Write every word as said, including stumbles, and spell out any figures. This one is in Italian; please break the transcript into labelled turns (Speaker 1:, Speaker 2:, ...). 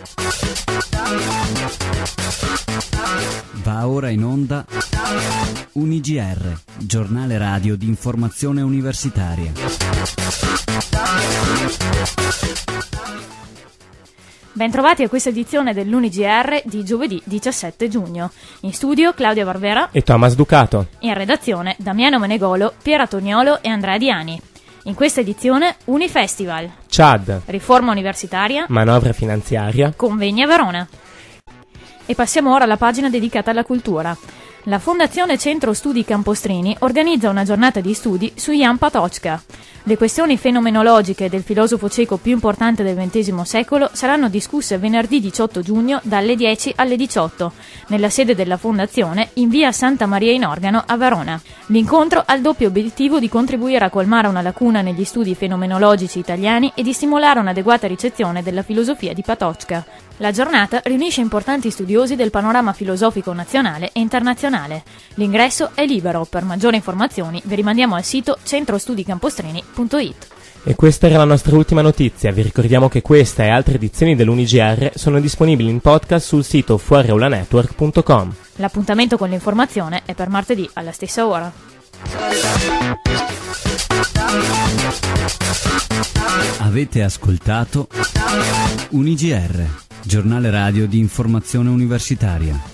Speaker 1: Va ora in onda U N I G R, giornale radio di informazione universitaria.
Speaker 2: Bentrovati a questa edizione dell'U N I G R di giovedì diciassette giugno. In studio Claudia Barbera
Speaker 3: e Thomas Ducato.
Speaker 2: In redazione Damiano Menegolo, Piera Toniolo e Andrea Diani. In questa edizione Unifestival,
Speaker 3: C A D,
Speaker 2: riforma universitaria,
Speaker 3: manovra finanziaria,
Speaker 2: convegni a Verona. E passiamo ora alla pagina dedicata alla cultura. La Fondazione Centro Studi Campostrini organizza una giornata di studi su Jan Patočka. Le questioni fenomenologiche del filosofo ceco più importante del ventesimo secolo saranno discusse venerdì diciotto giugno dalle dieci alle diciotto, nella sede della Fondazione in via Santa Maria in Organo a Verona. L'incontro ha il doppio obiettivo di contribuire a colmare una lacuna negli studi fenomenologici italiani e di stimolare un'adeguata ricezione della filosofia di Patočka. La giornata riunisce importanti studiosi del panorama filosofico nazionale e internazionale. L'ingresso è libero. Per maggiori informazioni vi rimandiamo al sito centrostudicampostrini punto it.
Speaker 3: E questa era la nostra ultima notizia. Vi ricordiamo che questa e altre edizioni dell'U N I G R sono disponibili in podcast sul sito fuoriaulanetwork punto com.
Speaker 2: L'appuntamento con l'informazione è per martedì alla stessa ora.
Speaker 1: Avete ascoltato U N I G R, giornale radio di informazione universitaria.